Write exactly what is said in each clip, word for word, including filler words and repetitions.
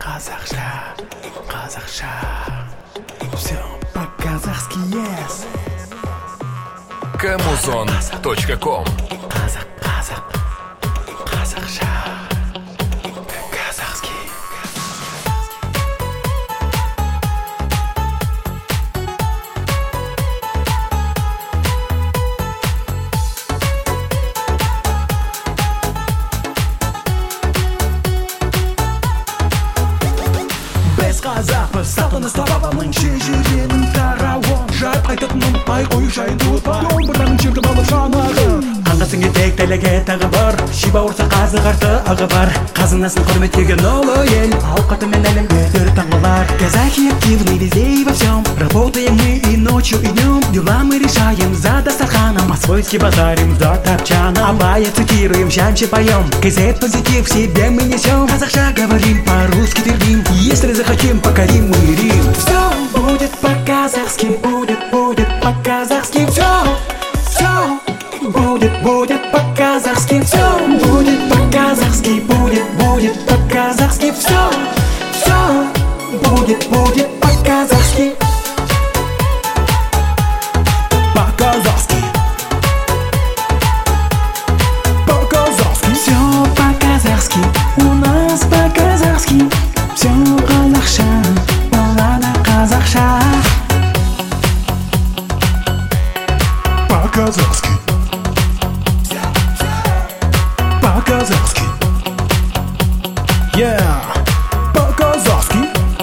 Қазақша, қазақша, все по-казахски, yes. Камузон точка ком. Қазақ, қазақ, қазақша, казахски. Біз қазақпыз, салтын ұстап бабамның шежіренің тарауы. Жайып қайтатын ұмытпай қою жайын туытпай, домбыраның жерді алып жанағы. Қанғасың етек тәлеге тағы бар, шиба ұрса қазы қарты ағы бар. Қазынасын құрметтеген ұлы ел, ауқаты мен әлемге төр таңғылар. Казахи активны везде и во всем, работаем мы и ночью и днем. Дела мы решаем за дастарханом, а свойски базарим за топчаном. Абая цитируем, шанче поем, кайзет позитив в себе мы несем. Казахша говорим, по-русски твердим, если захотим, покорим мы Рим. Все будет по-казахски, будет, будет по-казахски. Все, все будет, будет по-казахски. Все будет по-казахски, будет, будет по-казахски. Все, все будет, будет по-казахски. По-казахски, по-казахски. Все по-казахски, у нас по-казахски. Все қазақша, балада қазақша. По-казахски, по-казахски, yeah. По-казахски,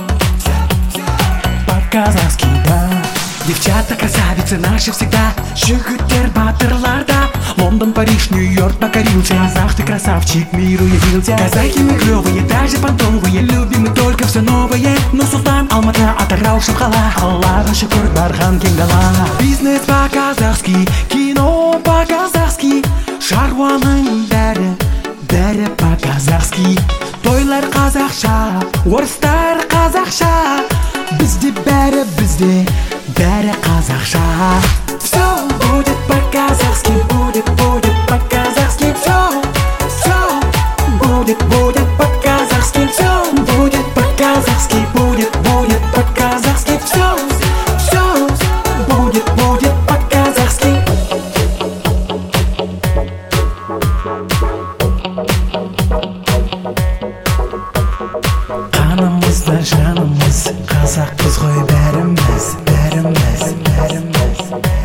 по-казахски, да. Девчата красавицы наши всегда, жігіттер батырларда. Лондон, Париж, Нью-Йорк покорился. Казах, ты красавчик, миру явился. Казахи мы клевые, даже понтовые. Любим мы только все новое. Но Султан, Алмата, Атырау, Шымқала. Аллаға шүкір, барған кең дала. Бизнес по-казахски, кино по-казахски. Шаруаның бәрі, бәрі по-казахски. Тойлар қазақша, орыстар қазақша. Бізде бәрі, бізде бәрі қазақша. Все будет по-казахски, будет, будет по-казахски. Все, все будет, будет по-казахски. Все будет по-казахски, будет, будет по-казахски. Все, все будет, будет по-казахски. Қанымызда жанымыз, қазақпыз ғой бәріміз, бәріміз, бәріміз.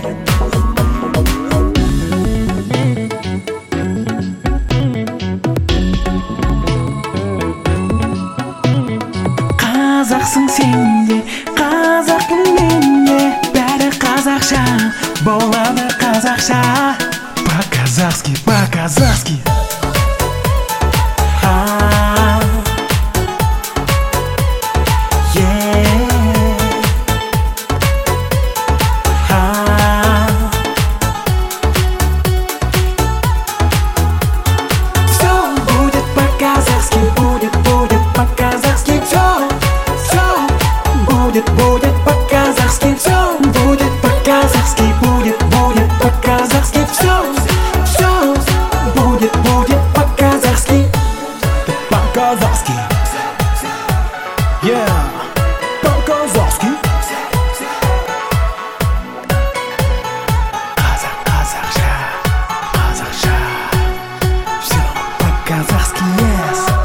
Қазақсың сен де, қазақпын мен де, бәрі қазақша, болады қазақша. По-казахски, по-казахски. А, yeah. А, все будет по-казахски, будет, будет по-казахски. Все, все будет, будет по-казахски. Все будет по-казахски, будет, будет по-казахски. Все, все будет, будет по-казахски. По-казахски, yeah. По-казахски. Қазақ, қазақша, қазақша. Все по-казахски, yes.